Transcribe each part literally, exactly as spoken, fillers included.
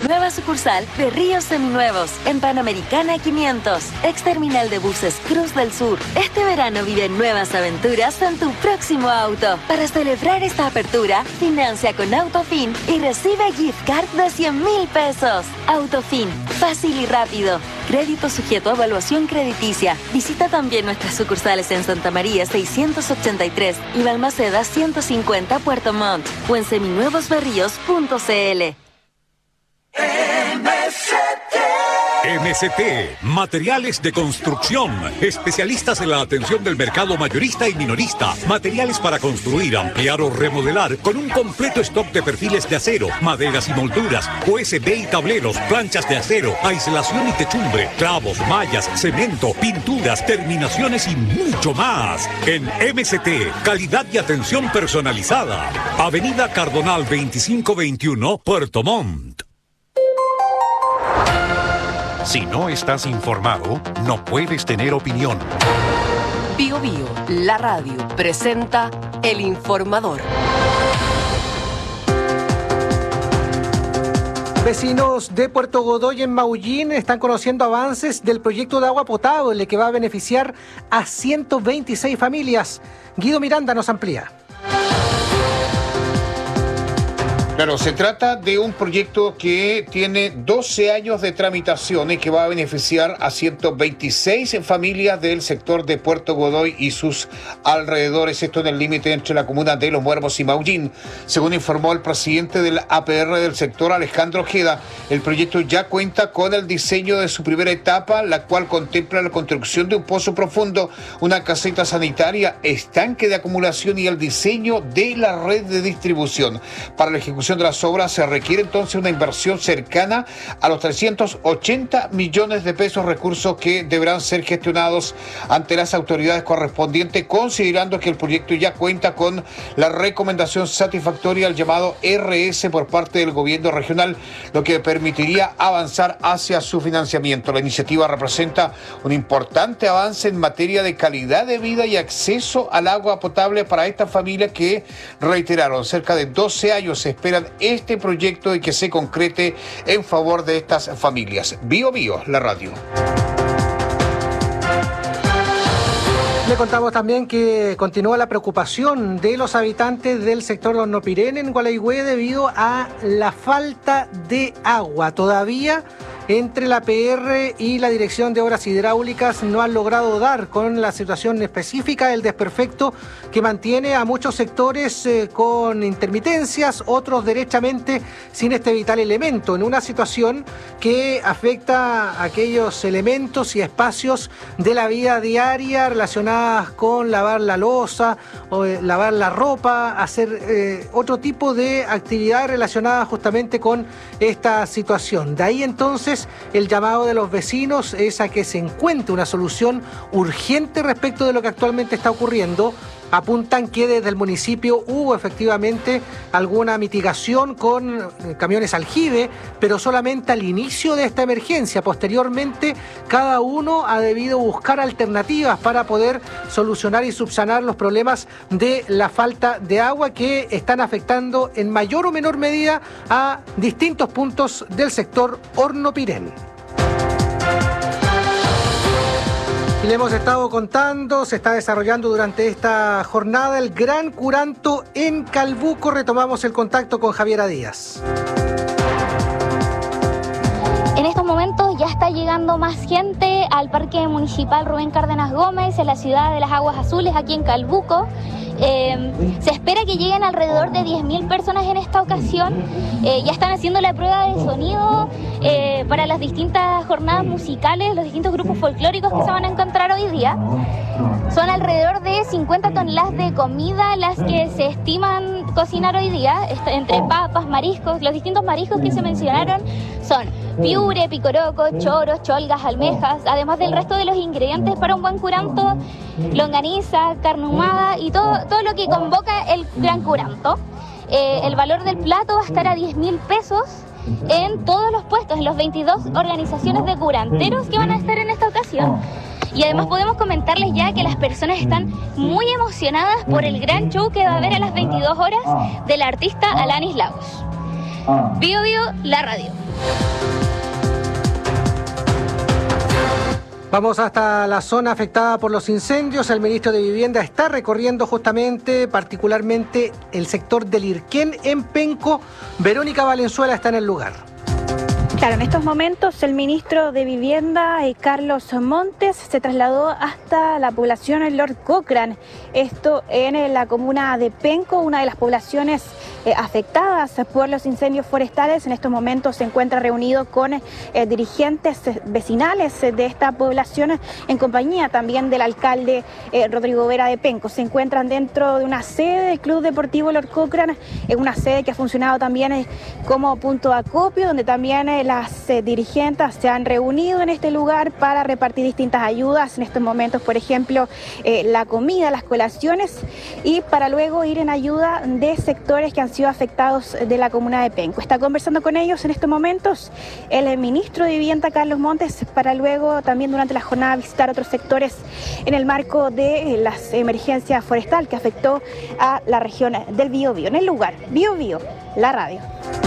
Nueva sucursal de Ríos Seminuevos en Panamericana quinientos, ex terminal de buses Cruz del Sur. Este verano vive nuevas aventuras en tu próximo auto. Para celebrar esta apertura, financia con Autofin y recibe gift card de cien mil pesos. Autofin, fácil y rápido. Crédito sujeto a evaluación crediticia. Visita también nuestras sucursales en Santa María seiscientos ochenta y tres y Balmaceda ciento cincuenta Puerto Montt o en seminuevosberríos punto cl. M S T. M S T, materiales de construcción, especialistas en la atención del mercado mayorista y minorista, materiales para construir, ampliar o remodelar, con un completo stock de perfiles de acero, maderas y molduras, U S B y tableros, planchas de acero, aislación y techumbre, clavos, mallas, cemento, pinturas, terminaciones y mucho más. En M S T, calidad y atención personalizada. Avenida Cardonal veinticinco veintiuno, Puerto Montt. Si no estás informado, no puedes tener opinión. Bio Bio, la radio, presenta El Informador. Vecinos de Puerto Godoy en Maullín están conociendo avances del proyecto de agua potable que va a beneficiar a ciento veintiséis familias. Guido Miranda nos amplía. Claro, se trata de un proyecto que tiene doce años de tramitación y que va a beneficiar a ciento veintiséis familias del sector de Puerto Godoy y sus alrededores, esto en el límite entre la comuna de Los Muermos y Maullín. Según informó el presidente del A P R del sector, Alejandro Ojeda, el proyecto ya cuenta con el diseño de su primera etapa, la cual contempla la construcción de un pozo profundo, una caseta sanitaria, estanque de acumulación y el diseño de la red de distribución. Para la ejecución de las obras se requiere entonces una inversión cercana a los trescientos ochenta millones de pesos, recursos que deberán ser gestionados ante las autoridades correspondientes, considerando que el proyecto ya cuenta con la recomendación satisfactoria al llamado R S por parte del gobierno regional, lo que permitiría avanzar hacia su financiamiento. La iniciativa representa un importante avance en materia de calidad de vida y acceso al agua potable para estas familias que, reiteraron, cerca de doce años se espera este proyecto y que se concrete en favor de estas familias. Bio Bio, la radio. Le contamos también que continúa la preocupación de los habitantes del sector de Hornopirén en Gualeguay debido a la falta de agua. Todavía entre la P R y la Dirección de Obras Hidráulicas no han logrado dar con la situación específica del desperfecto que mantiene a muchos sectores eh, con intermitencias, otros derechamente sin este vital elemento, en una situación que afecta a aquellos elementos y espacios de la vida diaria relacionadas con lavar la loza, o, eh, lavar la ropa, hacer eh, otro tipo de actividades relacionadas justamente con esta situación. De ahí entonces el llamado de los vecinos es a que se encuentre una solución urgente respecto de lo que actualmente está ocurriendo. Apuntan que desde el municipio hubo efectivamente alguna mitigación con camiones aljibe, pero solamente al inicio de esta emergencia. Posteriormente, cada uno ha debido buscar alternativas para poder solucionar y subsanar los problemas de la falta de agua que están afectando en mayor o menor medida a distintos puntos del sector Hornopirén. Y le hemos estado contando, se está desarrollando durante esta jornada el Gran Curanto en Calbuco. Retomamos el contacto con Javiera Díaz. En estos momentos ya está llegando más gente al Parque Municipal Rubén Cárdenas Gómez, en la ciudad de las Aguas Azules, aquí en Calbuco. Eh, se espera que lleguen alrededor de diez mil personas en esta ocasión. Eh, ya están haciendo la prueba de sonido eh, para las distintas jornadas musicales, los distintos grupos folclóricos que se van a encontrar hoy día. Son alrededor de cincuenta toneladas de comida las que se estiman cocinar hoy día, entre papas, mariscos. Los distintos mariscos que se mencionaron son piure, picoroco, choros, cholgas, almejas, además del resto de los ingredientes para un buen curanto, longaniza, carne ahumada y todo, todo lo que convoca el gran curanto. Eh, el valor del plato va a estar a diez mil pesos en todos los puestos, en las veintidós organizaciones de curanteros que van a estar en esta ocasión. Y además podemos comentarles ya que las personas están muy emocionadas por el gran show que va a haber a las veintidós horas del artista Alanis Lagos. Bio Bio, la radio. Vamos hasta la zona afectada por los incendios. El ministro de Vivienda está recorriendo justamente, particularmente, el sector del Irquén en Penco. Verónica Valenzuela está en el lugar. Claro, en estos momentos el ministro de Vivienda, eh, Carlos Montes, se trasladó hasta la población Lord Cochrane, esto en eh, la comuna de Penco, una de las poblaciones eh, afectadas por los incendios forestales. En estos momentos se encuentra reunido con eh, dirigentes vecinales de esta población, en compañía también del alcalde eh, Rodrigo Vera de Penco. Se encuentran dentro de una sede del Club Deportivo Lord Cochrane, eh, una sede que ha funcionado también eh, como punto de acopio, donde también eh, las eh, dirigentes se han reunido en este lugar para repartir distintas ayudas. En estos momentos, por ejemplo, eh, la comida, las colaciones, y para luego ir en ayuda de sectores que han sido afectados de la comuna de Penco. Está conversando con ellos en estos momentos el ministro de Vivienda, Carlos Montes, para luego también durante la jornada visitar otros sectores en el marco de eh, las emergencias forestal que afectó a la región del Biobío. En el lugar, Biobío, la radio.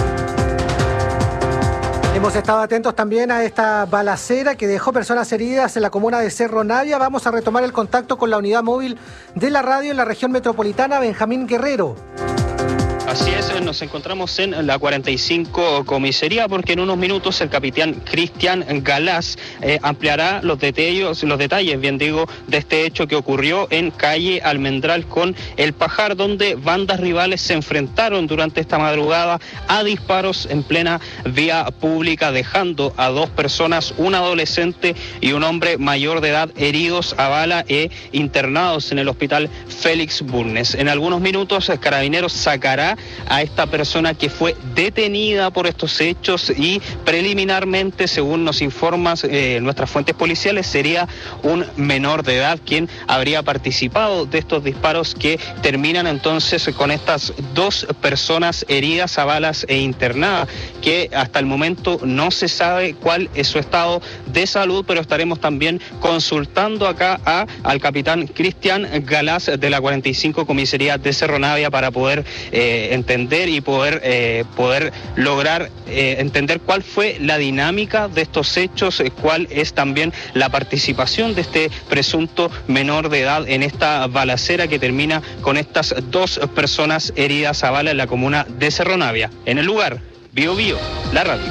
Hemos estado atentos también a esta balacera que dejó personas heridas en la comuna de Cerro Navia. Vamos a retomar el contacto con la unidad móvil de la radio en la región metropolitana, Benjamín Guerrero. Así es, nos encontramos en la cuarenta y cinco comisaría porque en unos minutos el capitán Cristian Galás eh, ampliará los detalles, los detalles, bien digo, de este hecho que ocurrió en calle Almendral con El Pajar, donde bandas rivales se enfrentaron durante esta madrugada a disparos en plena vía pública, dejando a dos personas, un adolescente y un hombre mayor de edad, heridos a bala e internados en el hospital Félix Bulnes. En algunos minutos, Carabineros sacará a esta persona que fue detenida por estos hechos y preliminarmente, según nos informan eh, nuestras fuentes policiales, sería un menor de edad quien habría participado de estos disparos que terminan entonces con estas dos personas heridas a balas e internadas, que hasta el momento no se sabe cuál es su estado de salud, pero estaremos también consultando acá a, al capitán Cristian Galás de la cuarenta y cinco comisaría de Cerro Navia para poder eh, entender y poder eh, poder lograr eh, entender cuál fue la dinámica de estos hechos, eh, cuál es también la participación de este presunto menor de edad en esta balacera que termina con estas dos personas heridas a bala en la comuna de Cerro Navia. En el lugar, Biobío, la radio.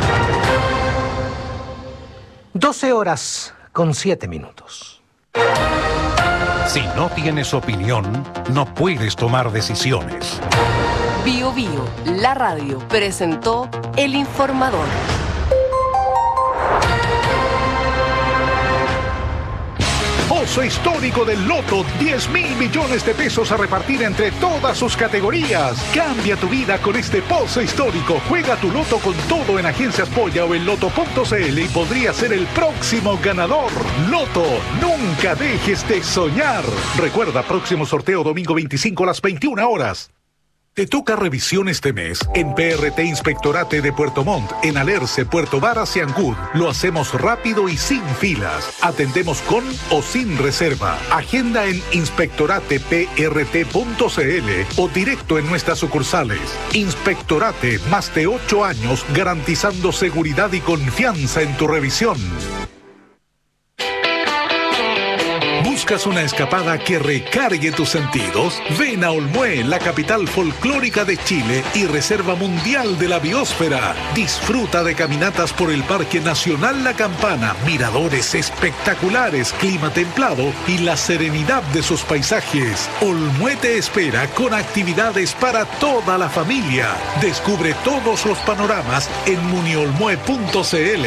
doce horas con siete minutos. Si no tienes opinión, no puedes tomar decisiones. Biobío, la radio, presentó El Informador. Pozo histórico del Loto, diez mil millones de pesos a repartir entre todas sus categorías. Cambia tu vida con este pozo histórico. Juega tu Loto con todo en Agencias Polla o en loto punto cl y podría ser el próximo ganador. Loto, nunca dejes de soñar. Recuerda, próximo sorteo domingo veinticinco a las veintiuna horas. Te toca revisión este mes en P R T Inspectorate de Puerto Montt, en Alerce, Puerto Varas y Ancud. Lo hacemos rápido y sin filas. Atendemos con o sin reserva. Agenda en inspectorate p r t punto c l o directo en nuestras sucursales. Inspectorate, más de ocho años garantizando seguridad y confianza en tu revisión. ¿Buscas una escapada que recargue tus sentidos? Ven a Olmué, la capital folclórica de Chile y reserva mundial de la biosfera. Disfruta de caminatas por el Parque Nacional La Campana, miradores espectaculares, clima templado y la serenidad de sus paisajes. Olmué te espera con actividades para toda la familia. Descubre todos los panoramas en muniolmue punto cl.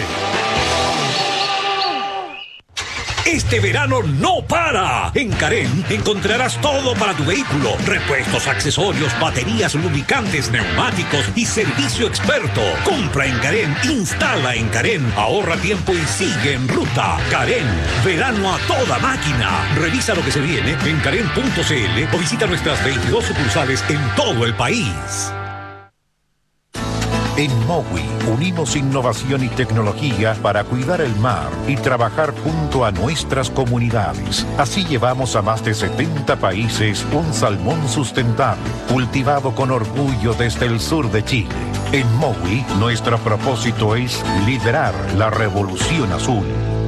Este verano no para. En Carén encontrarás todo para tu vehículo: repuestos, accesorios, baterías, lubricantes, neumáticos y servicio experto. Compra en Carén, instala en Carén, ahorra tiempo y sigue en ruta. Carén, verano a toda máquina. Revisa lo que se viene en carén punto cl o visita nuestras veintidós sucursales en todo el país. En MOWI unimos innovación y tecnología para cuidar el mar y trabajar junto a nuestras comunidades. Así llevamos a más de setenta países un salmón sustentable, cultivado con orgullo desde el sur de Chile. En MOWI, nuestro propósito es liderar la revolución azul.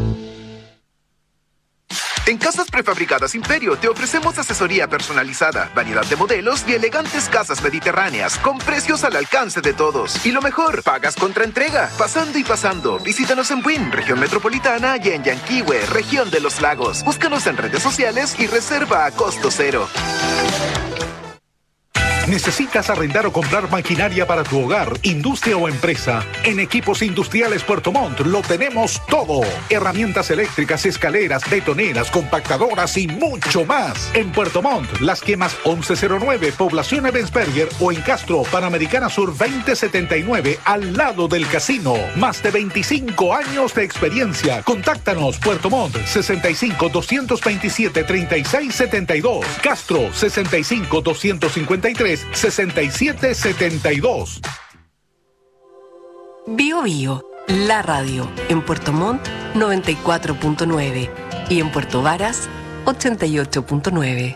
En Casas Prefabricadas Imperio te ofrecemos asesoría personalizada, variedad de modelos y elegantes casas mediterráneas con precios al alcance de todos. Y lo mejor, pagas contra entrega. Pasando y pasando, visítanos en Buin, región metropolitana, y en Yanquihue, región de los lagos. Búscanos en redes sociales y reserva a costo cero. ¿Necesitas arrendar o comprar maquinaria para tu hogar, industria o empresa? En Equipos Industriales Puerto Montt lo tenemos todo. Herramientas eléctricas, escaleras, betoneras, compactadoras y mucho más. En Puerto Montt, Las Quemas once cero nueve, Población Ebensberger, o en Castro, Panamericana Sur veinte setenta y nueve, al lado del casino. Más de veinticinco años de experiencia. Contáctanos, Puerto Montt, sesenta y cinco, doscientos veintisiete, treinta y seis setenta y dos. Castro, sesenta y cinco, doscientos cincuenta y tres, sesenta y siete setenta y dos. Bio Bio, la radio, en Puerto Montt noventa y cuatro punto nueve y en Puerto Varas ochenta y ocho punto nueve.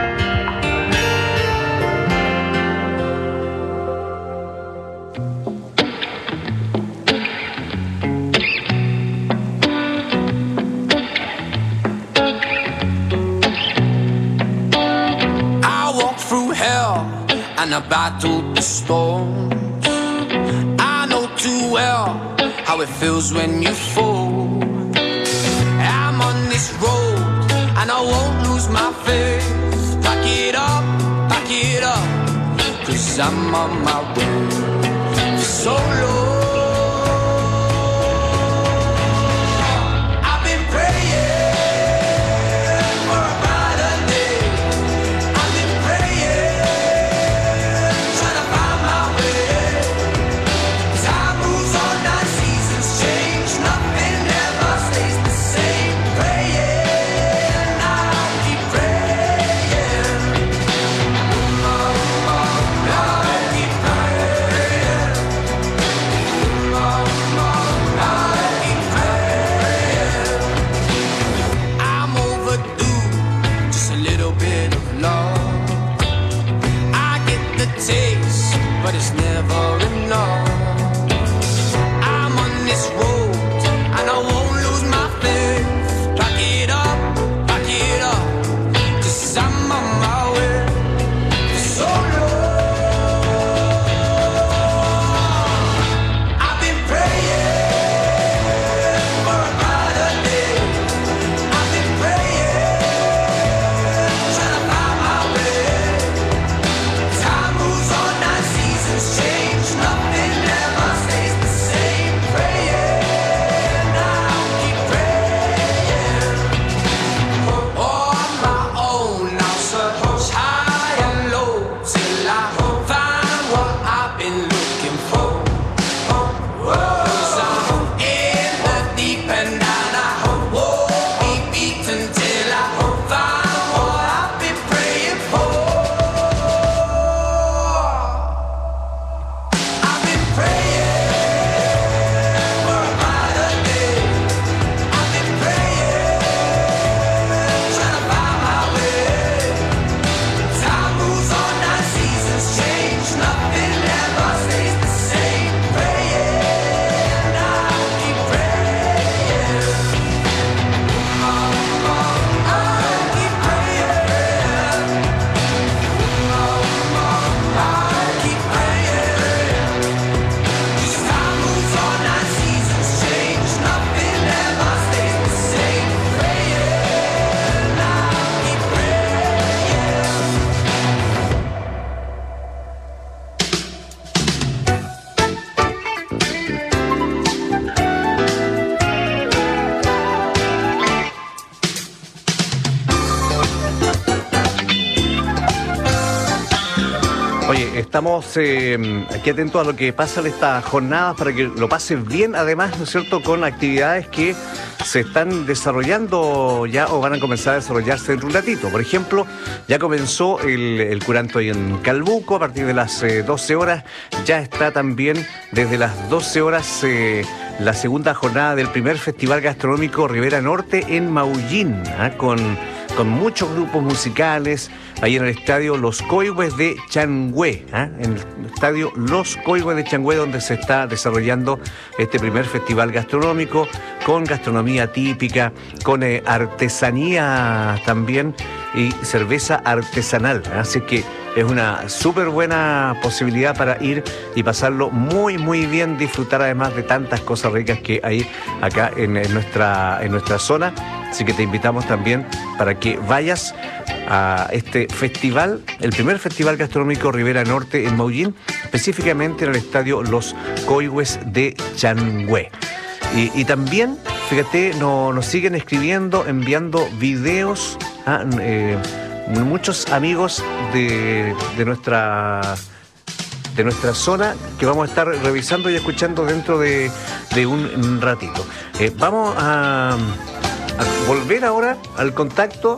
And I battled the storms. I know too well how it feels when you fall. I'm on this road and I won't lose my faith. Pack it up, pack it up, 'cause I'm on my way for so long. I've been praying for a brighter day. I've been praying. estamos eh, aquí atentos a lo que pasa en estas jornadas para que lo pases bien, además, ¿no es cierto?, con actividades que se están desarrollando ya o van a comenzar a desarrollarse dentro de un ratito. Por ejemplo, ya comenzó el, el curanto ahí en Calbuco a partir de las eh, doce horas. Ya está también desde las doce horas eh, la segunda jornada del primer Festival Gastronómico Ribera Norte en Maullín, ¿eh? con, con muchos grupos musicales ahí en el estadio Los Coihues de Changhue, ¿eh? en el estadio Los Coihues de Changhue, donde se está desarrollando este primer festival gastronómico con gastronomía típica, con eh, artesanía también y cerveza artesanal. Así que es una súper buena posibilidad para ir y pasarlo muy, muy bien, disfrutar además de tantas cosas ricas que hay acá en, en, nuestra, en nuestra zona. Así que te invitamos también para que vayas a este festival, el primer Festival Gastronómico Ribera Norte en Maullín, específicamente en el estadio Los Coihues de Changhue. Y, y también, fíjate, no, nos siguen escribiendo, enviando videos a eh, muchos amigos de, de nuestra de nuestra zona que vamos a estar revisando y escuchando dentro de, de un ratito. Eh, vamos a, a volver ahora al contacto.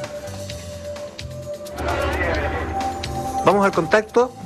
Vamos al contacto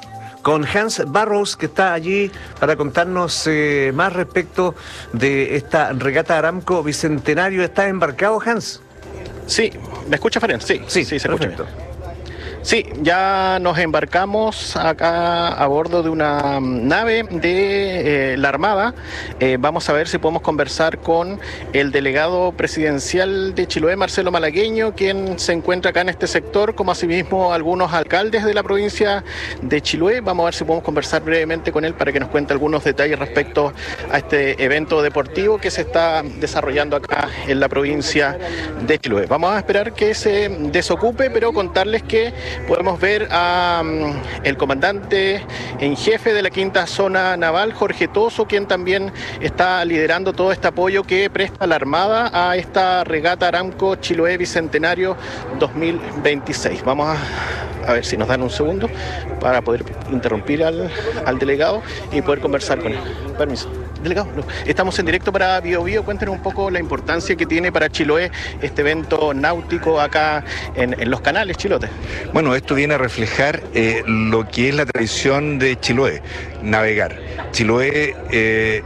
con Hans Barrows, que está allí para contarnos eh, más respecto de esta regata Aramco Bicentenario. ¿Está embarcado, Hans? Sí, ¿me escucha, Faren? Sí, sí, sí, se perfecto. escucha bien. Sí, ya nos embarcamos acá a bordo de una nave de eh, la Armada. Eh, vamos a ver si podemos conversar con el delegado presidencial de Chiloé, Marcelo Malagueño, quien se encuentra acá en este sector, como asimismo algunos alcaldes de la provincia de Chiloé. Vamos a ver si podemos conversar brevemente con él para que nos cuente algunos detalles respecto a este evento deportivo que se está desarrollando acá en la provincia de Chiloé. Vamos a esperar que se desocupe, pero contarles que podemos ver a um, el comandante en jefe de la quinta zona naval, Jorge Toso, quien también está liderando todo este apoyo que presta la Armada a esta regata Aramco Chiloé Bicentenario dos mil veintiséis. Vamos a, a ver si nos dan un segundo para poder interrumpir al, al delegado y poder conversar con él. Permiso. Delegado, no. Estamos en directo para Bio Bio. Cuéntenos un poco la importancia que tiene para Chiloé este evento náutico acá en, en los canales, Chilote. Bueno, esto viene a reflejar eh, lo que es la tradición de Chiloé, navegar. Chiloé eh,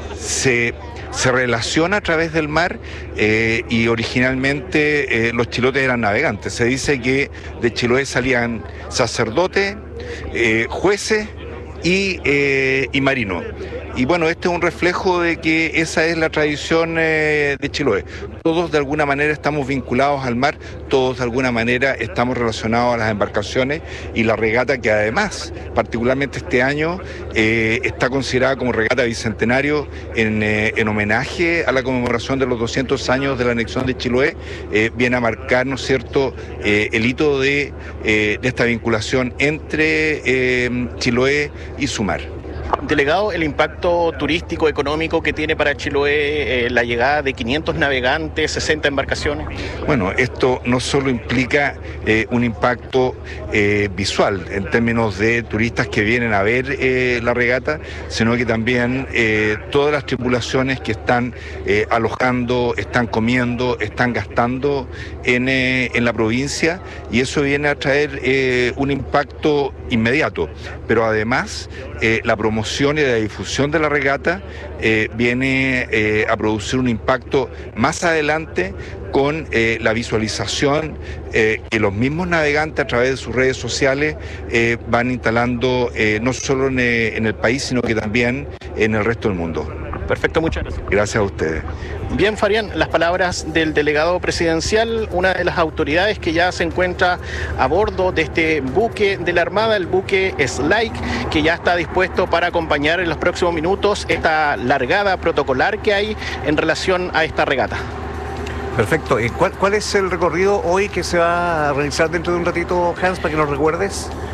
se... se relaciona a través del mar eh, y originalmente eh, los chilotes eran navegantes. Se dice que de Chiloé salían sacerdotes, eh, jueces y, eh, y marinos. Y bueno, este es un reflejo de que esa es la tradición eh, de Chiloé. Todos de alguna manera estamos vinculados al mar, todos de alguna manera estamos relacionados a las embarcaciones y la regata, que además, particularmente este año, eh, está considerada como regata bicentenario en, eh, en homenaje a la conmemoración de los doscientos años de la anexión de Chiloé, eh, viene a marcar, ¿no es cierto?, eh, el hito de, eh, de esta vinculación entre eh, Chiloé y su mar. Delegado, el impacto turístico, económico que tiene para Chiloé eh, la llegada de quinientos navegantes, sesenta embarcaciones. Bueno, esto no solo implica eh, un impacto eh, visual en términos de turistas que vienen a ver eh, la regata, sino que también eh, todas las tripulaciones que están eh, alojando, están comiendo, están gastando en, eh, en la provincia, y eso viene a traer eh, un impacto inmediato, pero además eh, la promoción y la difusión de la regata eh, viene eh, a producir un impacto más adelante con eh, la visualización eh, que los mismos navegantes a través de sus redes sociales eh, van instalando eh, no solo en, eh, en el país, sino que también en el resto del mundo. Perfecto, muchas gracias. Gracias a ustedes. Bien, Farián, las palabras del delegado presidencial, una de las autoridades que ya se encuentra a bordo de este buque de la Armada, el buque Slike, que ya está dispuesto para acompañar en los próximos minutos esta largada protocolar que hay en relación a esta regata. Perfecto. ¿Y cuál, cuál es el recorrido hoy que se va a realizar dentro de un ratito, Hans, para que nos recuerdes?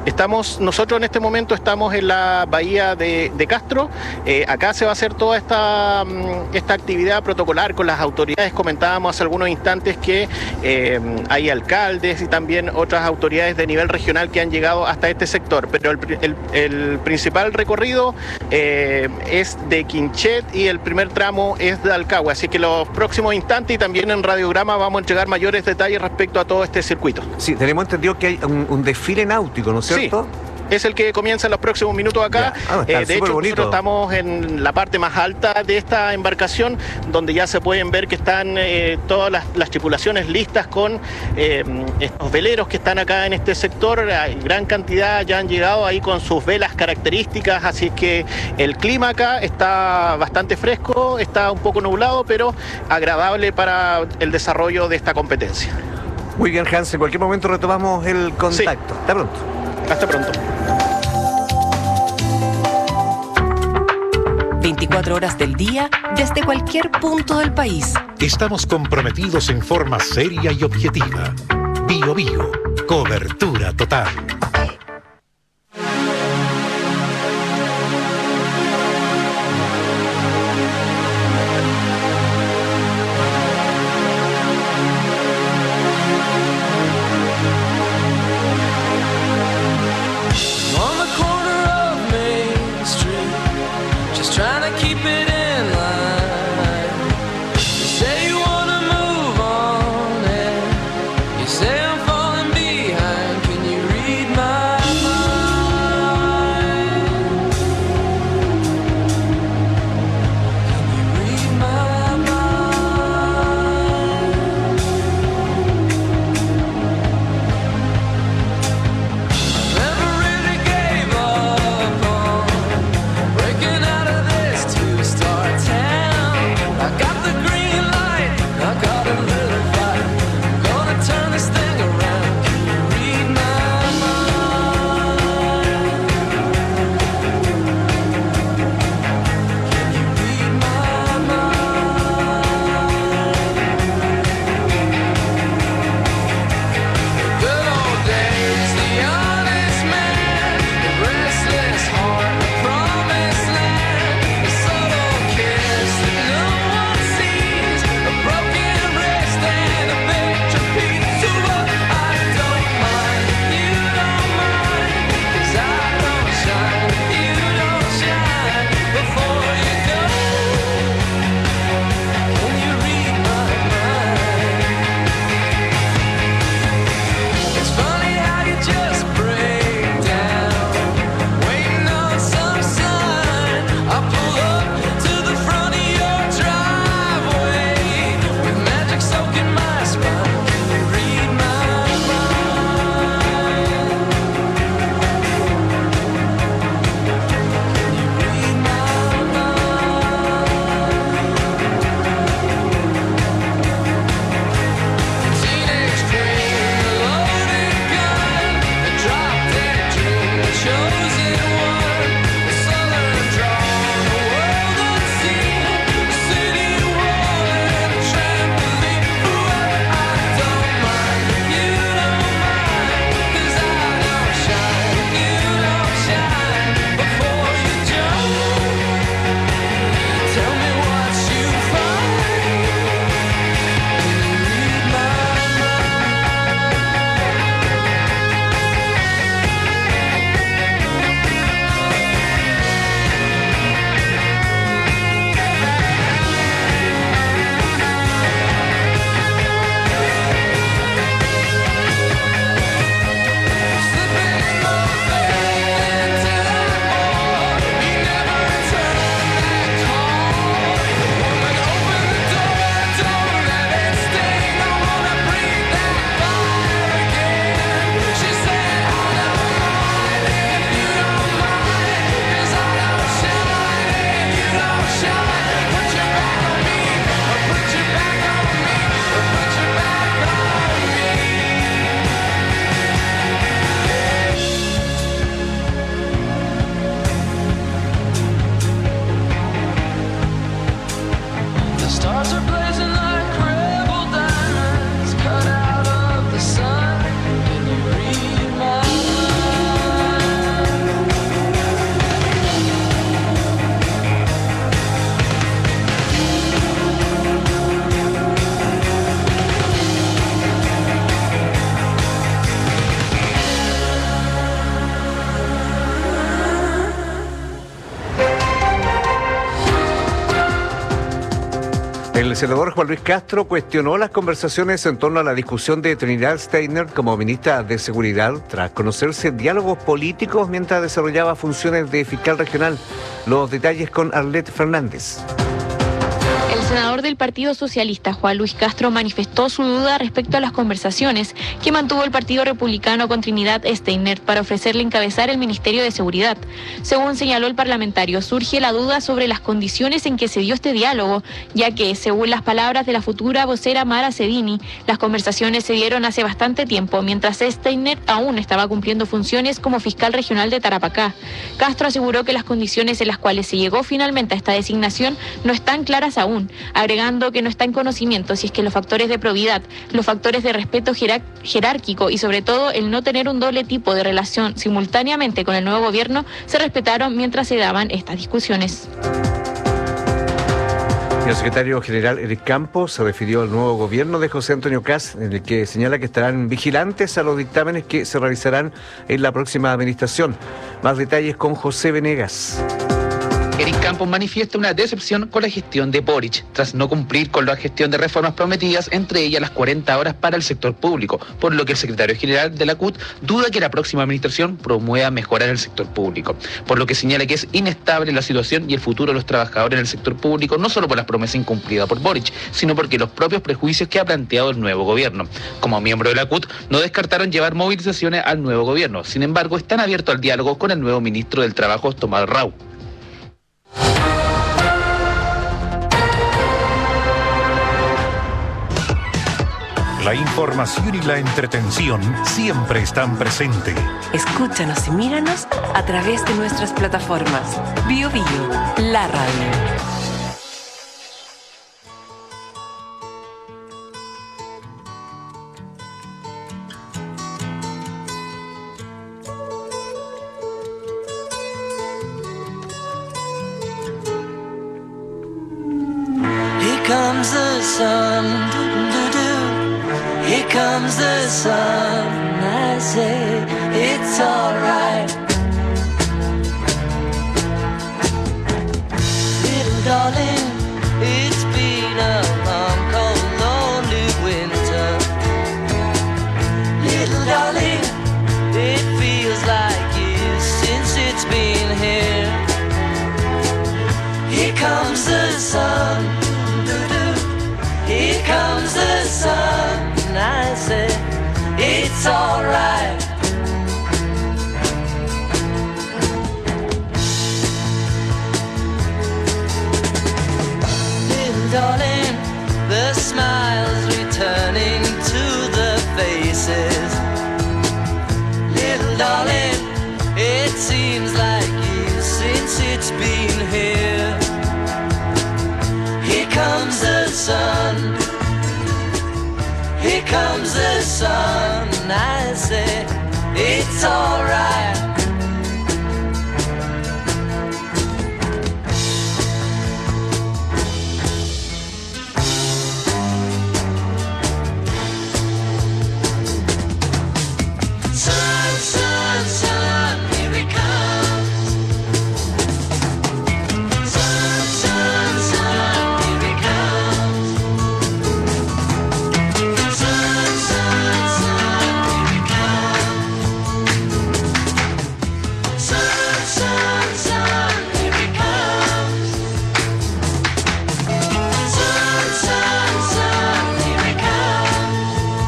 Estamos, nosotros en este momento estamos en la bahía de, de Castro. Eh, acá se va a hacer toda esta, esta actividad protocolar con las autoridades. Comentábamos hace algunos instantes que eh, hay alcaldes y también otras autoridades de nivel regional que han llegado hasta este sector. Pero el, el, el principal recorrido eh, es de Quinchet y el primer tramo es de Alcagua. Así que los próximos instantes y también en Radiograma vamos a entregar mayores detalles respecto a todo este circuito. Sí, tenemos entendido que hay un, un desfile náutico, ¿no es cierto? Sí, es el que comienza en los próximos minutos acá. Ah, eh, de hecho, bonito. nosotros estamos en la parte más alta de esta embarcación, donde ya se pueden ver que están eh, todas las, las tripulaciones listas con eh, estos veleros que están acá en este sector. Hay gran cantidad, ya han llegado ahí con sus velas características, así que el clima acá está bastante fresco, está un poco nublado, pero agradable para el desarrollo de esta competencia. Muy bien, Hans, en cualquier momento retomamos el contacto. Sí. Hasta pronto. Hasta pronto. veinticuatro horas del día desde cualquier punto del país. Estamos comprometidos en forma seria y objetiva. Bio Bio, cobertura total. Say I'm falling behind, can you read my El senador Juan Luis Castro cuestionó las conversaciones en torno a la discusión de Trinidad Steiner como ministra de Seguridad tras conocerse diálogos políticos mientras desarrollaba funciones de fiscal regional. Los detalles con Arlette Fernández. El senador del Partido Socialista, Juan Luis Castro, manifestó su duda respecto a las conversaciones que mantuvo el Partido Republicano con Trinidad Steiner para ofrecerle encabezar el Ministerio de Seguridad. Según señaló el parlamentario, surge la duda sobre las condiciones en que se dio este diálogo, ya que, según las palabras de la futura vocera Mara Cedini, las conversaciones se dieron hace bastante tiempo, mientras Steiner aún estaba cumpliendo funciones como fiscal regional de Tarapacá. Castro aseguró que las condiciones en las cuales se llegó finalmente a esta designación no están claras aún, agregando que no está en conocimiento si es que los factores de probidad, los factores de respeto jerar- jerárquico y sobre todo el no tener un doble tipo de relación simultáneamente con el nuevo gobierno se respetaron mientras se daban estas discusiones. El secretario general Eric Campos se refirió al nuevo gobierno de José Antonio Kast, en el que señala que estarán vigilantes a los dictámenes que se realizarán en la próxima administración. Más detalles con José Venegas. Eric Campos manifiesta una decepción con la gestión de Boric, tras no cumplir con la gestión de reformas prometidas, entre ellas las cuarenta horas para el sector público, por lo que el secretario general de la C U T duda que la próxima administración promueva mejorar el sector público, por lo que señala que es inestable la situación y el futuro de los trabajadores en el sector público, no solo por las promesas incumplidas por Boric, sino porque los propios prejuicios que ha planteado el nuevo gobierno. Como miembro de la C U T, no descartaron llevar movilizaciones al nuevo gobierno, sin embargo, están abiertos al diálogo con el nuevo ministro del Trabajo, Tomás Rau. La información y la entretención siempre están presentes. Escúchanos y míranos a través de nuestras plataformas. Bio Bio, la radio. Here comes the sun, doo-doo-doo. Here comes the sun, I say it's alright. Little darling, it's been a long, cold, lonely winter. Little darling, it feels like years since it's been here. Here comes the sun, doo-doo. Here comes the sun, and I say it's alright. Little darling, the smiles returning to the faces. Little darling, it seems like years since it's been here. Here comes the sun. Here comes the sun, and I say it's alright. Sun, sun, sun, here it comes. Sun, sun, sun, here it comes. Sun, sun, sun, here it comes. Sun, sun, sun, here it comes. Sun, sun, sun, here it comes.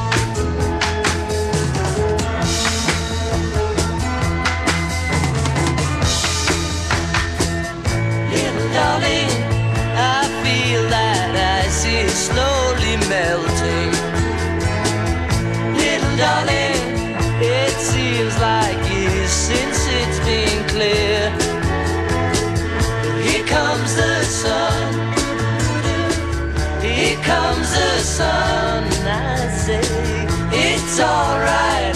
Little darling, I feel that ice is slowly melting. Little darling, it seems like years since it's been clear. Here comes the sun. Here comes the sun, and I say it's alright.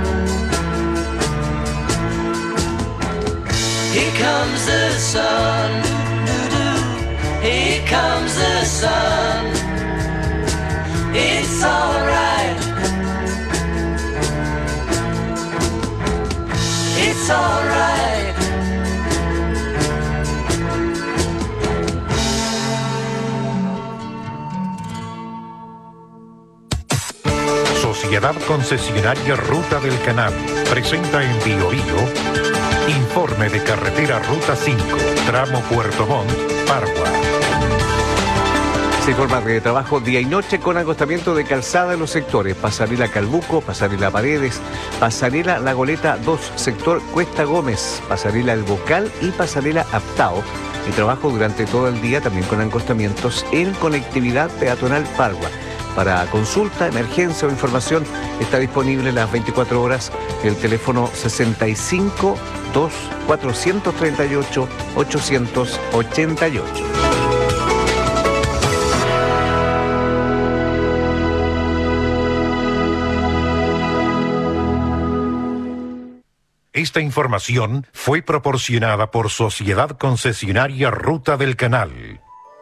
Here comes the sun, doo-doo. Here comes the sun. It's alright. It's alright. Sociedad Concesionaria Ruta del Canal presenta en Bio Bio informe de carretera Ruta cinco, tramo Puerto Montt, Pargua. Se informa de trabajo día y noche con acostamiento de calzada en los sectores Pasarela Calbuco, Pasarela Paredes, Pasarela La Goleta dos, sector Cuesta Gómez, Pasarela El Bocal y Pasarela Aptao. Y trabajo durante todo el día también con acostamientos en conectividad peatonal Pargua. Para consulta, emergencia o información está disponible las veinticuatro horas el teléfono sesenta y cinco, dos, cuatrocientos treinta y ocho, ochocientos ochenta y ocho. Esta información fue proporcionada por Sociedad Concesionaria Ruta del Canal.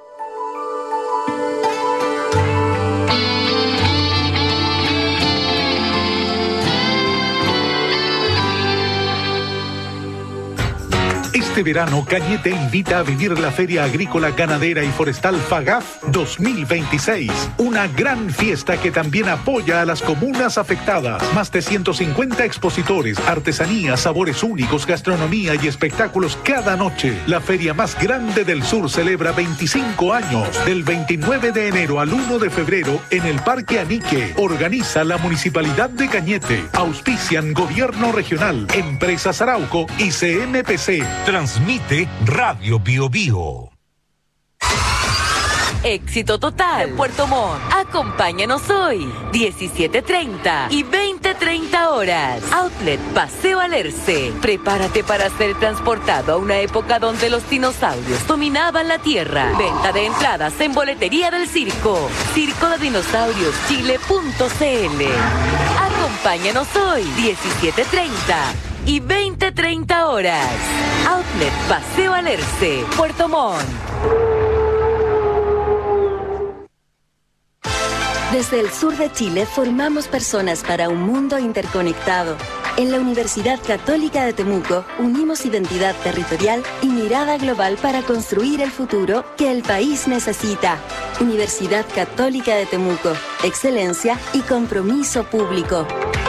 Este verano, Cañete invita a vivir la Feria Agrícola, Ganadera y Forestal FAGAF dos mil veintiséis. Una gran fiesta que también apoya a las comunas afectadas. Más de ciento cincuenta expositores, artesanías, sabores únicos, gastronomía y espectáculos cada noche. La feria más grande del sur celebra veinticinco años. Del veintinueve de enero al uno de febrero en el Parque Anique. Organiza la Municipalidad de Cañete. Auspician Gobierno Regional, Empresas Arauco y C M P C. Transmite Radio Bio Bio. Éxito total en Puerto Montt. Acompáñanos hoy, diecisiete treinta y veinte treinta horas. Outlet Paseo Alerce. Prepárate para ser transportado a una época donde los dinosaurios dominaban la tierra. Venta de entradas en boletería del circo. Circo de Dinosaurios Chile punto c l. Acompáñanos hoy, diecisiete treinta y veinte treinta horas. Outlet Paseo Alerce, Puerto Montt. Desde el sur de Chile formamos personas para un mundo interconectado. En la Universidad Católica de Temuco unimos identidad territorial y mirada global para construir el futuro que el país necesita. Universidad Católica de Temuco, excelencia y compromiso público.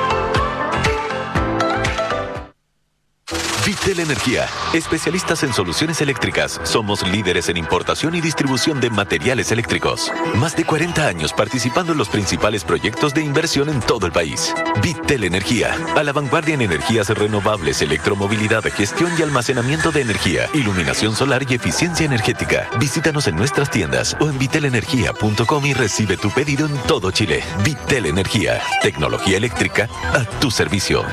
Vitel Energía, especialistas en soluciones eléctricas. Somos líderes en importación y distribución de materiales eléctricos. Más de cuarenta años participando en los principales proyectos de inversión en todo el país. Vitel Energía, a la vanguardia en energías renovables, electromovilidad, gestión y almacenamiento de energía, iluminación solar y eficiencia energética. Visítanos en nuestras tiendas o en vitel energía punto com y recibe tu pedido en todo Chile. Vitel Energía, tecnología eléctrica a tu servicio.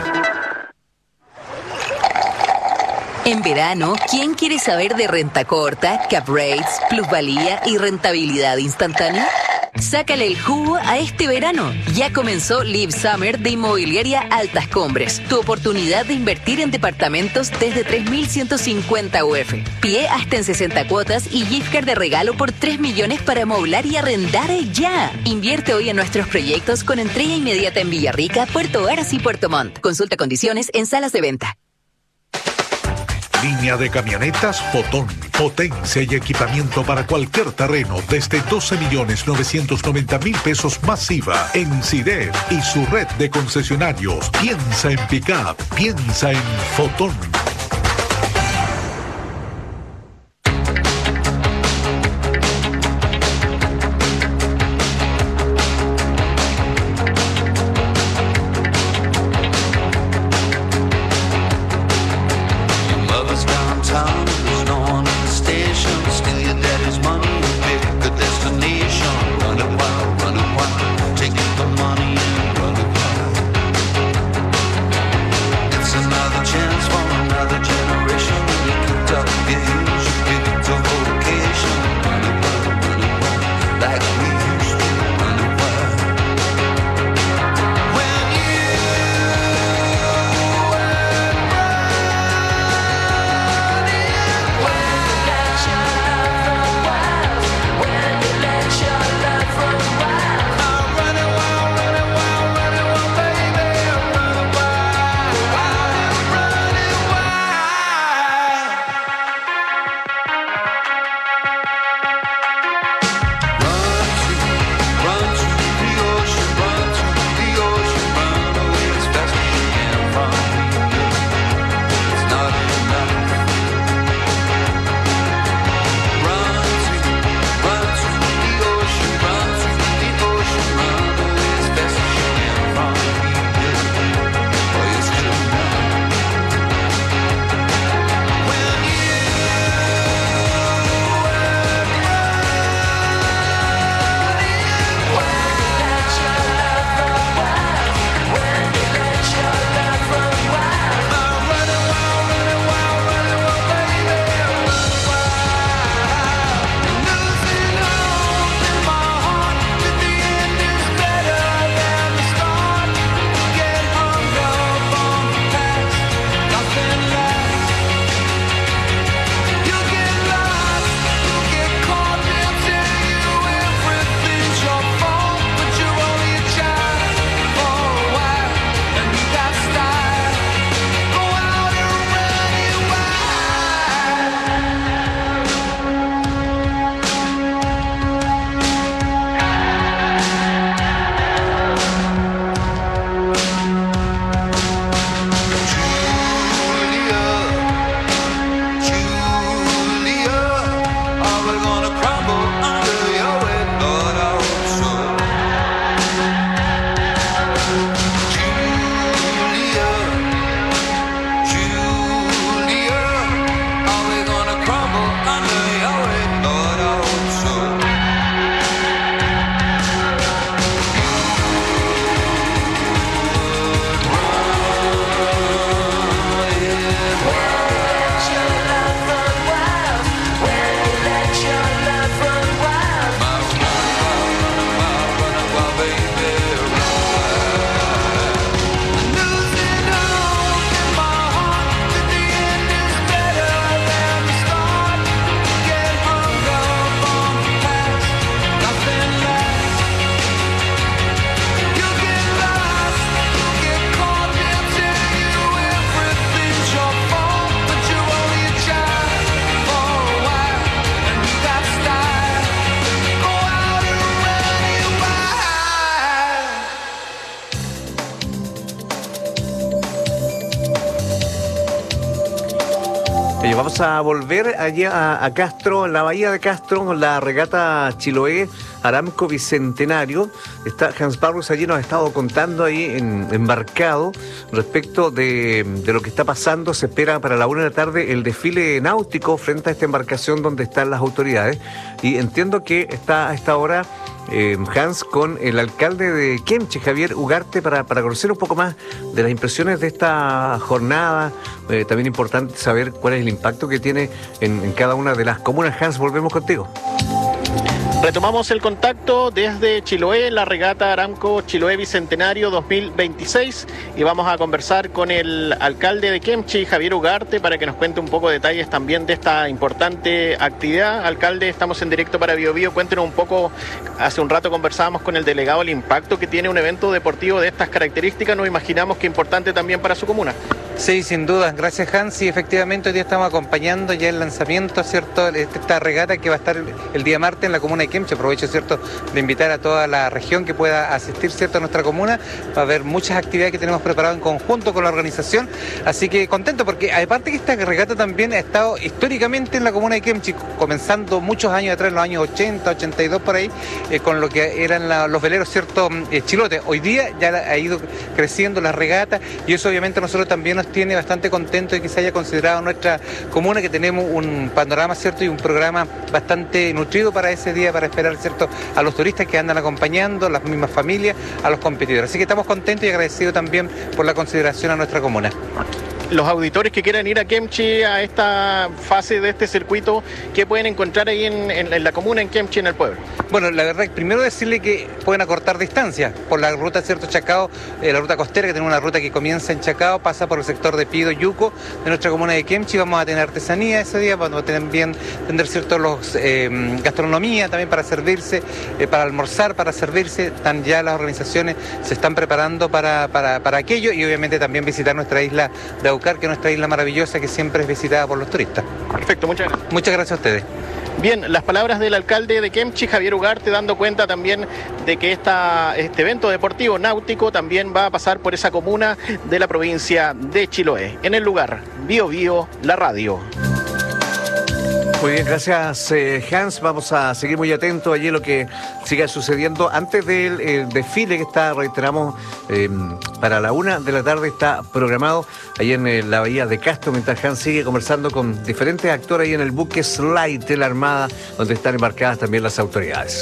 En verano, ¿quién quiere saber de renta corta, cap rates, plusvalía y rentabilidad instantánea? Sácale el jugo a este verano. Ya comenzó Live Summer de Inmobiliaria Altas Cumbres. Tu oportunidad de invertir en departamentos desde tres mil ciento cincuenta U F. Pie hasta en sesenta cuotas y gift card de regalo por tres millones para amoblar y arrendar ya. Invierte hoy en nuestros proyectos con entrega inmediata en Villarrica, Puerto Varas y Puerto Montt. Consulta condiciones en salas de venta. Línea de camionetas Fotón. Potencia y equipamiento para cualquier terreno desde doce millones novecientos noventa mil pesos masiva en Sidef y su red de concesionarios. Piensa en pick-up, piensa en Fotón. Chance for vamos a volver allí a, a Castro, en la bahía de Castro, la regata Chiloé Aramco Bicentenario. Está Hans Barros allí, nos ha estado contando ahí en, embarcado respecto de, de lo que está pasando. Se espera para la una de la tarde el desfile náutico frente a esta embarcación donde están las autoridades. Y entiendo que está a esta hora eh, Hans con el alcalde de Kemchi, Javier Ugarte, para, para conocer un poco más de las impresiones de esta jornada. Eh, también importante saber cuál es el impacto que tiene en, en cada una de las comunas. Hans, volvemos contigo. Retomamos el contacto desde Chiloé, la regata Aramco Chiloé Bicentenario dos mil veintiséis, y vamos a conversar con el alcalde de Kemchi, Javier Ugarte, para que nos cuente un poco de detalles también de esta importante actividad. Alcalde, estamos en directo para Bio Bio. Cuéntenos un poco, hace un rato conversábamos con el delegado, el impacto que tiene un evento deportivo de estas características. Nos imaginamos que importante también para su comuna. Sí, sin duda. Gracias, Hans. Y efectivamente hoy día estamos acompañando ya el lanzamiento, ¿cierto?, de esta regata que va a estar el día martes en la comuna de Kemchi. Aprovecho, ¿cierto?, de invitar a toda la región que pueda asistir, ¿cierto?, a nuestra comuna. Va a haber muchas actividades que tenemos preparadas en conjunto con la organización. Así que contento porque, aparte que esta regata también ha estado históricamente en la comuna de Kemchi, comenzando muchos años atrás, en los años ochenta, ochenta y dos por ahí, eh, con lo que eran la, los veleros, ¿cierto?, eh, chilotes. Hoy día ya ha ido creciendo la regata y eso obviamente a nosotros también nos tiene bastante contentos de que se haya considerado nuestra comuna, que tenemos un panorama, ¿cierto?, y un programa bastante nutrido para ese día, para esperar, ¿cierto?, a los turistas que andan acompañando, las mismas familias, a los competidores. Así que estamos contentos y agradecidos también por la consideración a nuestra comuna. Los auditores que quieran ir a Kemchi, a esta fase de este circuito, ¿qué pueden encontrar ahí en, en, en la comuna, en Kemchi, en el pueblo? Bueno, la verdad, primero decirle que pueden acortar distancia por la ruta, ¿cierto?, Chacao, eh, la ruta costera, que tenemos una ruta que comienza en Chacao, pasa por el sector de Pido, Yuco, de nuestra comuna de Kemchi. Vamos a tener artesanía ese día, vamos a tener bien, tener, ¿cierto?, los, eh, gastronomía también para servirse, eh, para almorzar, para servirse. Están ya las organizaciones, se están preparando para, para, para aquello, y obviamente también visitar nuestra isla de que es nuestra isla maravillosa que siempre es visitada por los turistas. Perfecto, muchas gracias. Muchas gracias a ustedes. Bien, las palabras del alcalde de Kemchi, Javier Ugarte, dando cuenta también de que esta, este evento deportivo náutico también va a pasar por esa comuna de la provincia de Chiloé. En el lugar, Bio Bio, la radio. Muy bien, gracias, eh, Hans. Vamos a seguir muy atentos allí a lo que siga sucediendo. Antes del eh, desfile que está, reiteramos, eh, para la una de la tarde está programado allí en eh, la bahía de Castro, mientras Hans sigue conversando con diferentes actores ahí en el buque Slide de la Armada, donde están embarcadas también las autoridades.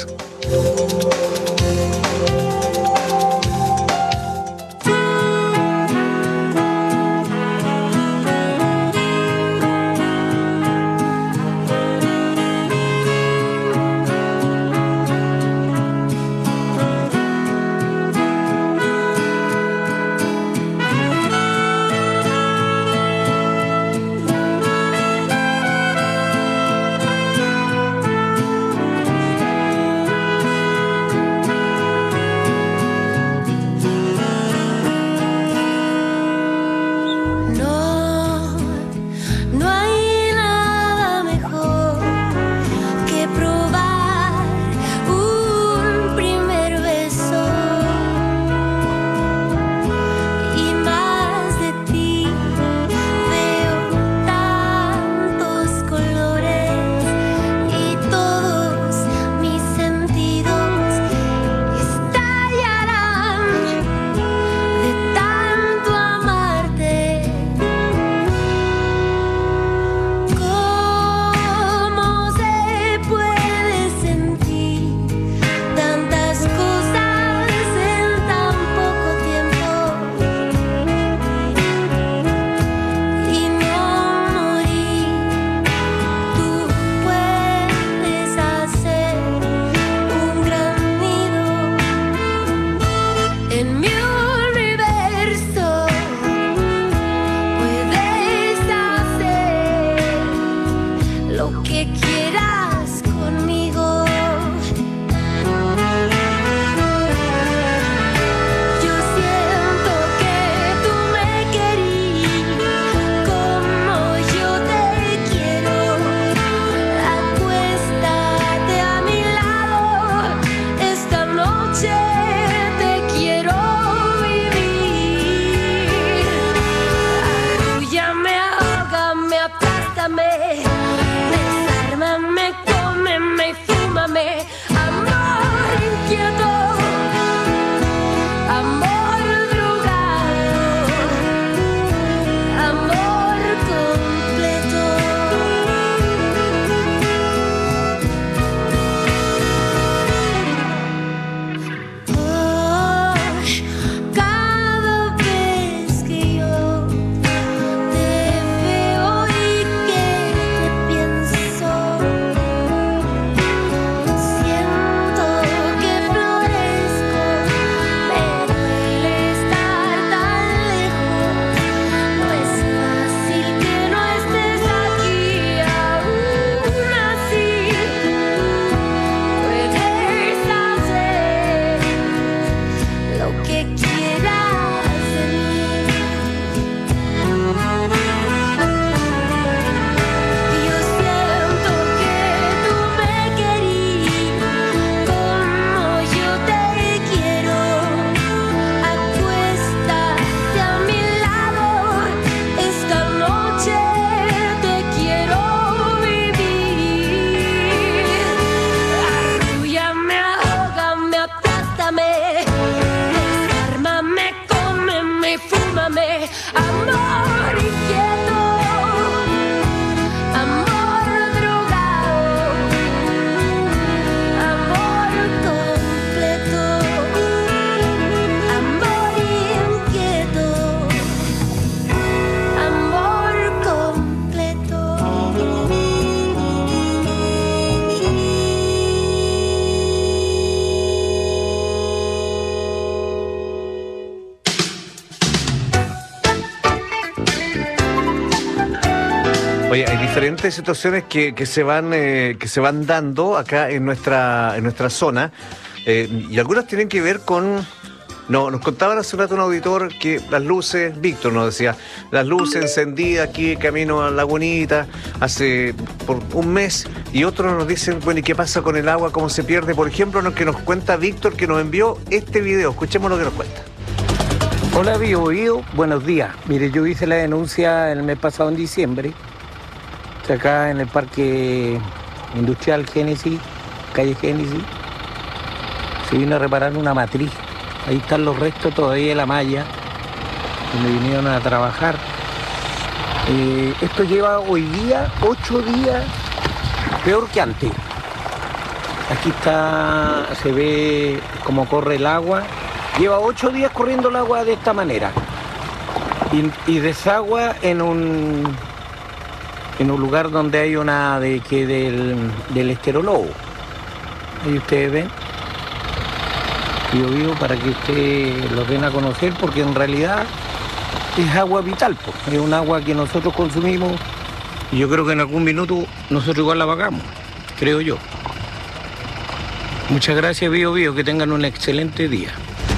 diferentes situaciones que, que se van eh, que se van dando acá en nuestra en nuestra zona eh, y algunas tienen que ver con. No, nos contaban hace un rato un auditor que las luces, Víctor nos decía, las luces encendidas aquí camino a Lagunita hace por un mes, y otros nos dicen, bueno, ¿y qué pasa con el agua? ¿Cómo se pierde? Por ejemplo, lo que nos cuenta Víctor, que nos envió este video. Escuchemos lo que nos cuenta. Hola, Bio Bio, buenos días. Mire, yo hice la denuncia el mes pasado en diciembre, acá en el Parque Industrial Génesis, calle Génesis, se vino a reparar una matriz. Ahí están los restos todavía de la malla, donde vinieron a trabajar. Eh, esto lleva hoy día ocho días peor que antes. Aquí está, se ve cómo corre el agua. Lleva ocho días corriendo el agua de esta manera. Y, y desagua en un, en un lugar donde hay una de que del, del esterolobo. Ahí ustedes ven. Yo vivo para que usted lo den a conocer, porque en realidad es agua vital, pues. Es un agua que nosotros consumimos y yo creo que en algún minuto nosotros igual la pagamos, creo yo. Muchas gracias, Bio Bio, que tengan un excelente día.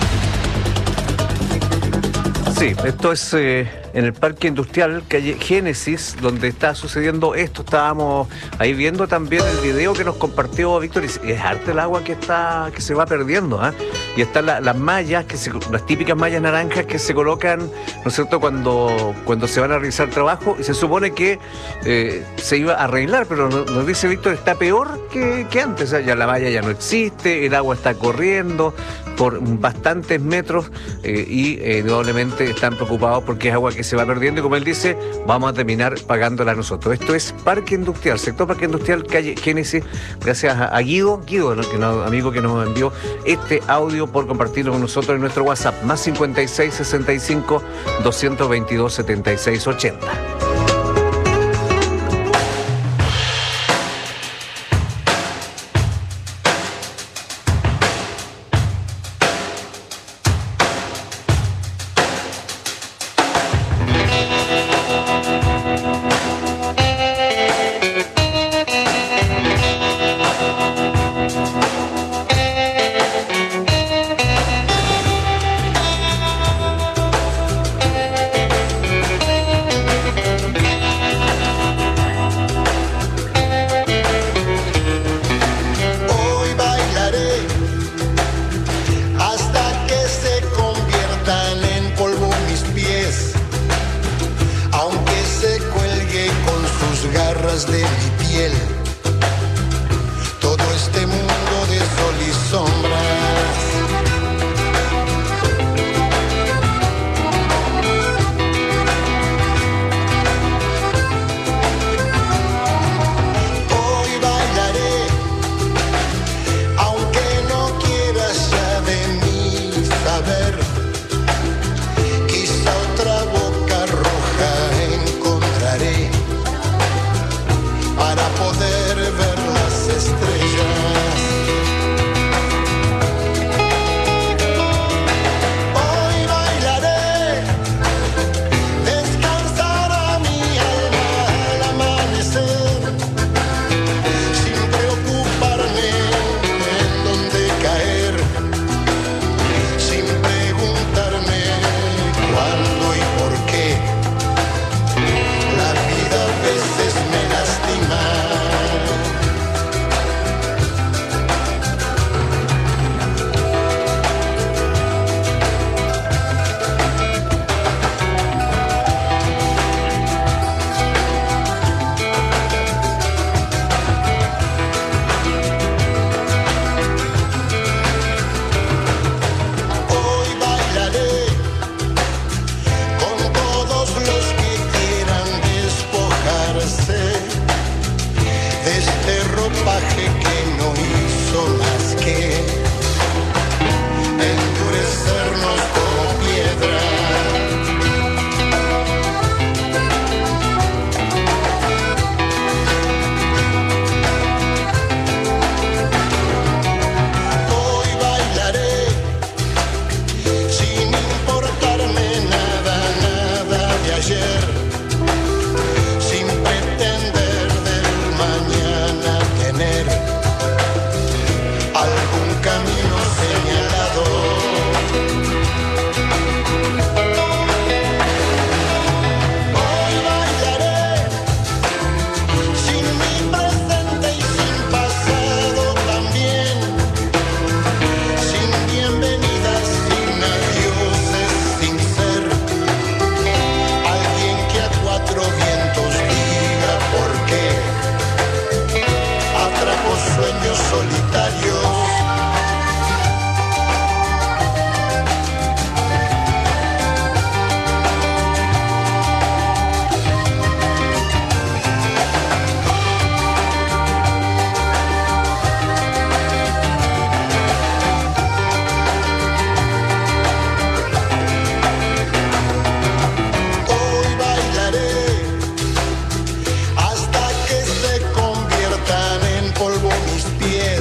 Sí, esto es eh, en el Parque Industrial calle Génesis, donde está sucediendo esto. Estábamos ahí viendo también el video que nos compartió Víctor, y es harto el agua que está que se va perdiendo, ¿eh? Y están la, las mallas, que se, las típicas mallas naranjas que se colocan, ¿no es cierto?, cuando, cuando se van a realizar trabajo, y se supone que eh, se iba a arreglar, pero nos, nos dice Víctor, está peor que, que antes. O sea, ya la malla ya no existe, el agua está corriendo por bastantes metros eh, y eh, indudablemente están preocupados porque es agua que se va perdiendo, y como él dice, vamos a terminar pagándola nosotros. Esto es Parque Industrial, sector Parque Industrial, calle Génesis. Gracias a, a Guido, Guido, ¿no? que no, amigo que nos envió este audio, por compartirlo con nosotros en nuestro WhatsApp, más cincuenta y seis, sesenta y cinco, doscientos veintidós, setenta y seis, ochenta.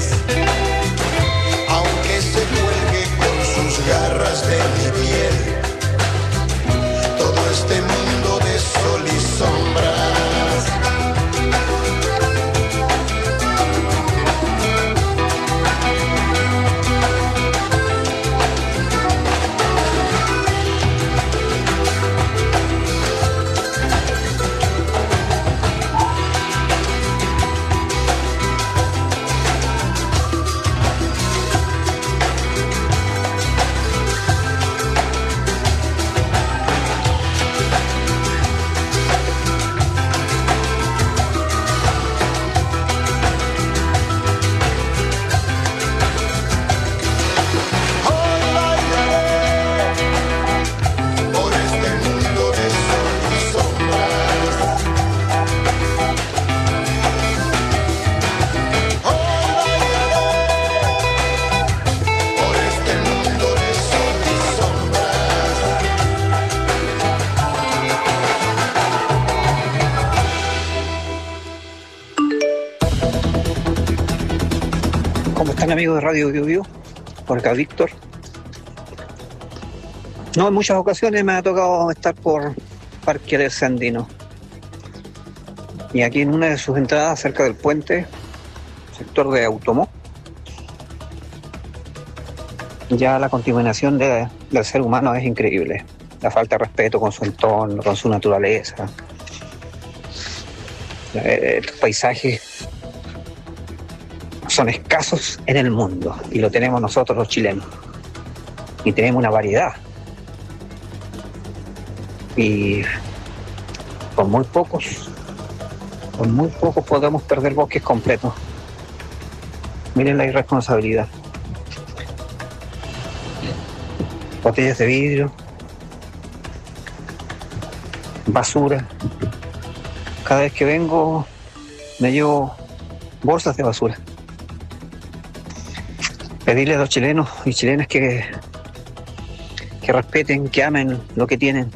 aunque se cuelgue con sus garras de mi piel, todo este mundo de sol y sombras. Amigos de Radio Bio Bio, por acá Víctor. No, en muchas ocasiones me ha tocado estar por Parque Alerce Andino. Y aquí en una de sus entradas, cerca del puente, sector de Automó, ya la contaminación de, del ser humano es increíble. La falta de respeto con su entorno, con su naturaleza. Eh, los paisajes son escasos en el mundo y lo tenemos nosotros los chilenos y tenemos una variedad y por muy pocos por muy pocos podemos perder bosques completos. Miren la irresponsabilidad. Botellas de vidrio, basura. Cada vez que vengo me llevo bolsas de basura. Pedirle a los chilenos y chilenas que, que respeten, que amen lo que tienen,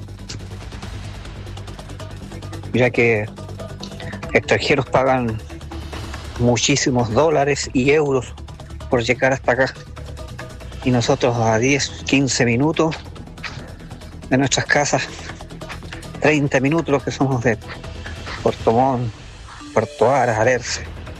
ya que extranjeros pagan muchísimos dólares y euros por llegar hasta acá y nosotros a diez, quince minutos de nuestras casas, treinta minutos los que somos de Puerto Montt, Puerto Varas, Alerce,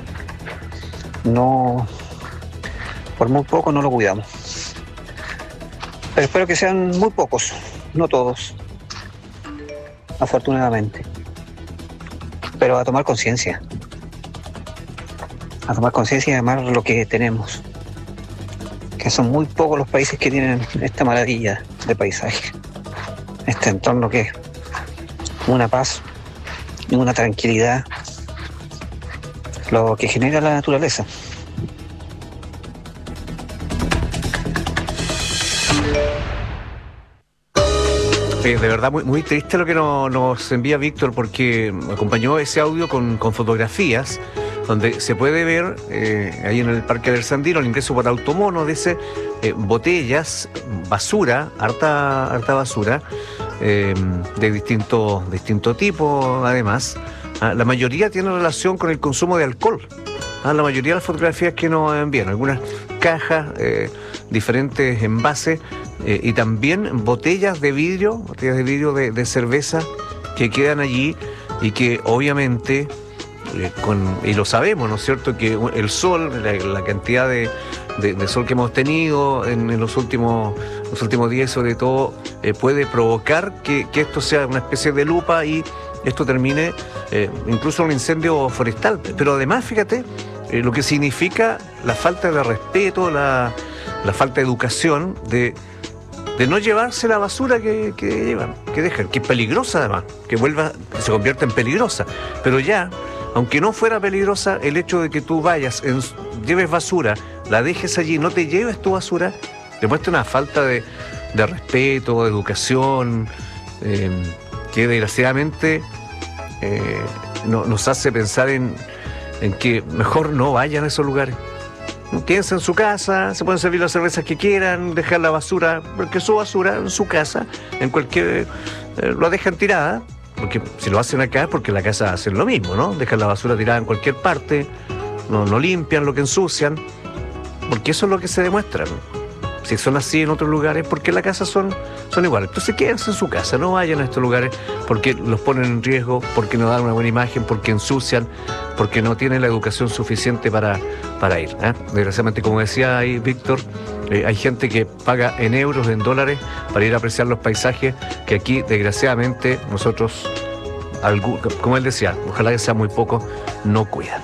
no... por muy poco no lo cuidamos. Pero espero que sean muy pocos, no todos, afortunadamente. Pero a tomar conciencia. A tomar conciencia y amar lo que tenemos. Que son muy pocos los países que tienen esta maravilla de paisaje. Este entorno que es una paz y una tranquilidad. Lo que genera la naturaleza. Eh, de verdad muy, muy triste lo que no, nos envía Víctor, porque acompañó ese audio con, con fotografías donde se puede ver eh, ahí en el Parque Alerce Andino, el ingreso por Automono, dice eh, botellas, basura, harta, harta basura eh, de distinto, distinto tipo además. Ah, la mayoría tiene relación con el consumo de alcohol. Ah, la mayoría de las fotografías que nos envían, algunas cajas, eh, diferentes envases, Eh, y también botellas de vidrio, botellas de vidrio de, de cerveza que quedan allí y que obviamente, eh, con, y lo sabemos, ¿no es cierto?, que el sol, la, la cantidad de, de, de sol que hemos tenido en, en los últimos los últimos días, sobre todo, eh, puede provocar que, que esto sea una especie de lupa y esto termine eh, incluso un incendio forestal. Pero además, fíjate, eh, lo que significa la falta de respeto, la, la falta de educación de de no llevarse la basura que, que llevan, que dejan, que es peligrosa además, que vuelva, que se convierta en peligrosa. Pero ya, aunque no fuera peligrosa, el hecho de que tú vayas, en, lleves basura, la dejes allí, no te lleves tu basura, demuestra una falta de, de respeto, de educación, eh, que desgraciadamente eh, no, nos hace pensar en, en que mejor no vayan a esos lugares. Quédense en su casa, se pueden servir las cervezas que quieran, dejar la basura, porque su basura en su casa, en cualquier, eh, lo dejan tirada, porque si lo hacen acá es porque en la casa hacen lo mismo, ¿no? Dejan la basura tirada en cualquier parte, no, no limpian lo que ensucian, porque eso es lo que se demuestra. Si son así en otros lugares, porque en la casa son, son iguales. Entonces quédense en su casa, no vayan a estos lugares porque los ponen en riesgo, porque no dan una buena imagen, porque ensucian, porque no tienen la educación suficiente para, para ir, ¿eh? Desgraciadamente, como decía ahí Víctor, eh, hay gente que paga en euros, en dólares, para ir a apreciar los paisajes que aquí, desgraciadamente, nosotros, algún, como él decía, ojalá que sea muy poco, no cuidan.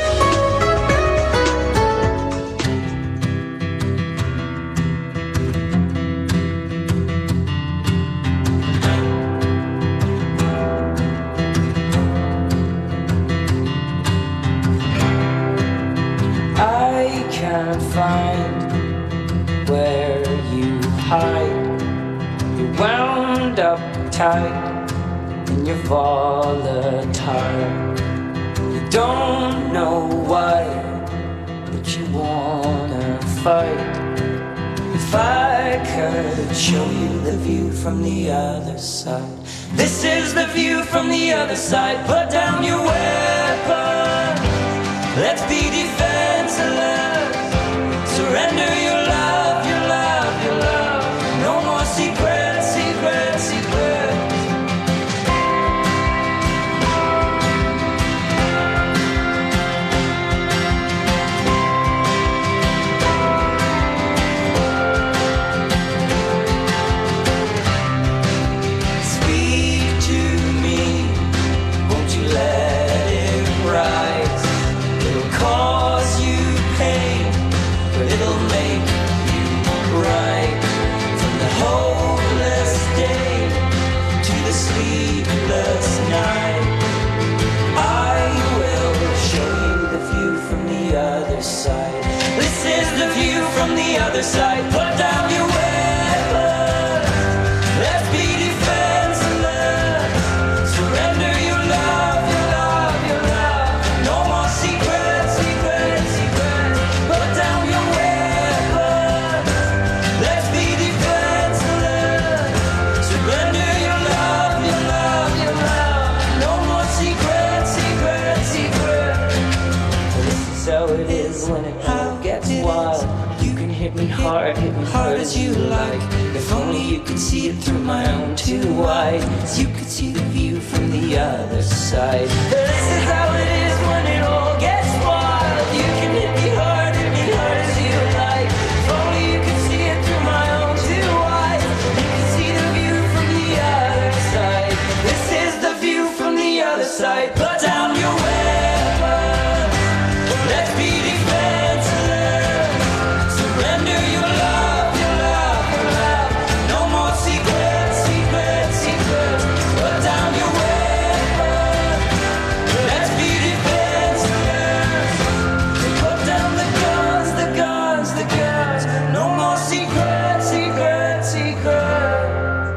Tight and you're volatile. You don't know why, but you wanna fight. If I could show you the view from the other side. This is the view from the other side. Put down your weapon. Let's be defenseless. Surrender your love, your love, your love. No more secrets, secrets, secrets. From the other side, put down your weapons. Let's be defenseless. Surrender your love, your love, your love. No more secrets, secrets, secrets. Put down your weapons. Let's be defenseless. Surrender your love, your love, your love. No more secrets, secrets, secrets. This is how it is when it all gets wild. Hit me hard, hit me hard as you like. If only you could see it through my own two eyes. You could see the view from the other side. This is how it is when it all gets wild. You can hit me hard, hit me hard as you like. If only you could see it through my own two eyes. You could see the view from the other side. This is the view from the other side. Put down your weapons. Let's be defenseless. Surrender your love, your love, your love. No more secrets, secrets, secrets. Put down your weapons. Let's be defenseless. Put down the guns, the guns, the guns. No more secrets, secrets, secrets.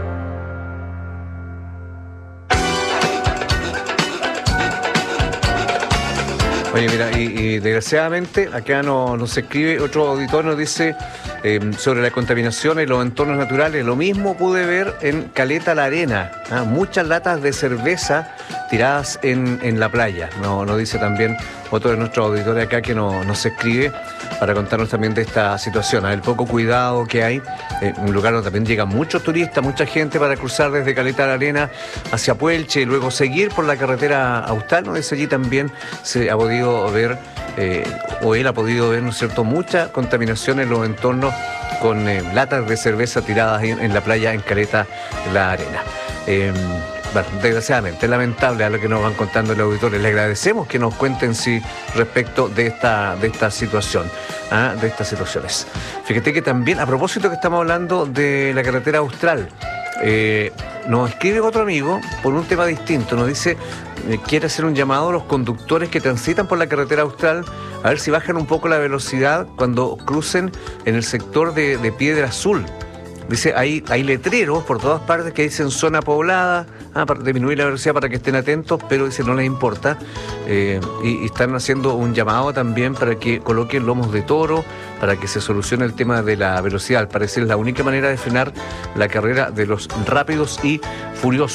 Oye, mira, y, y desgraciadamente acá no, nos escribe otro auditor, nos dice eh, sobre la contaminación en los entornos naturales. Lo mismo pude ver en Caleta La Arena, ¿ah? Muchas latas de cerveza tiradas en, en la playa. Nos no dice también otro de nuestros auditores acá que no, nos escribe para contarnos también de esta situación, ¿ah? El poco cuidado que hay, eh, un lugar donde también llegan muchos turistas, mucha gente para cruzar desde Caleta La Arena hacia Puelche y luego seguir por la carretera austral, ¿no? Desde allí también se ha podido ver, eh, o él ha podido ver, ¿no es cierto?, mucha contaminación en los entornos con eh, latas de cerveza tiradas en, en la playa en Caleta La Arena. Eh, Bueno, desgraciadamente, es lamentable a lo que nos van contando los auditores. Les agradecemos que nos cuenten sí, respecto de esta, de esta situación, ¿ah? de estas situaciones. Fíjate que también, a propósito que estamos hablando de la carretera austral, eh, nos escribe otro amigo por un tema distinto. Nos dice, eh, quiere hacer un llamado a los conductores que transitan por la carretera austral, a ver si bajan un poco la velocidad cuando crucen en el sector de, de Piedra Azul. Dice, hay, hay letreros por todas partes que dicen zona poblada, ah, para disminuir la velocidad para que estén atentos, pero dice, no les importa. Eh, y, y están haciendo un llamado también para que coloquen lomos de toro, para que se solucione el tema de la velocidad. Al parecer es la única manera de frenar la carrera de los rápidos y furiosos.